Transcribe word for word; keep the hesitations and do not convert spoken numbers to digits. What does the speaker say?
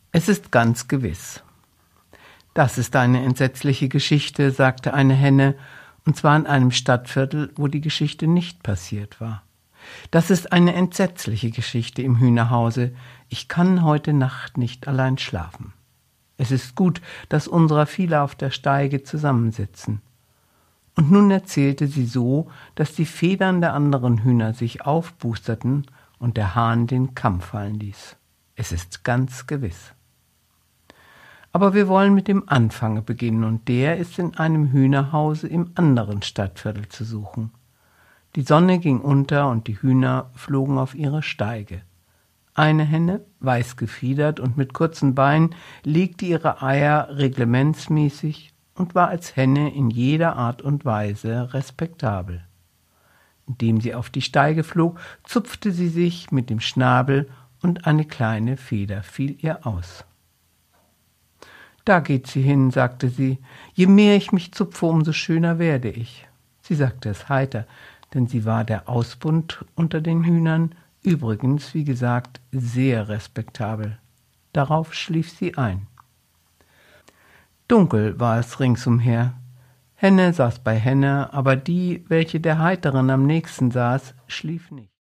Es ist ganz gewiss. Das ist eine entsetzliche Geschichte, sagte eine Henne, und zwar in einem Stadtviertel, wo die Geschichte nicht passiert war. Das ist eine entsetzliche Geschichte im Hühnerhause. Ich kann heute Nacht nicht allein schlafen. Es ist gut, dass unserer viele auf der Steige zusammensitzen. Und nun erzählte sie so, dass die Federn der anderen Hühner sich aufpusterten und der Hahn den Kamm fallen ließ. Es ist ganz gewiss. Aber wir wollen mit dem Anfang beginnen, und der ist in einem Hühnerhause im anderen Stadtviertel zu suchen. Die Sonne ging unter und die Hühner flogen auf ihre Steige. Eine Henne, weiß gefiedert und mit kurzen Beinen, legte ihre Eier reglementsmäßig und war als Henne in jeder Art und Weise respektabel. Indem sie auf die Steige flog, zupfte sie sich mit dem Schnabel und eine kleine Feder fiel ihr aus. »Da geht sie hin«, sagte sie, »je mehr ich mich zupfe, umso schöner werde ich.« Sie sagte es heiter, denn sie war der Ausbund unter den Hühnern, übrigens, wie gesagt, sehr respektabel. Darauf schlief sie ein. Dunkel war es ringsumher. Henne saß bei Henne, aber die, welche der Heiteren am nächsten saß, schlief nicht.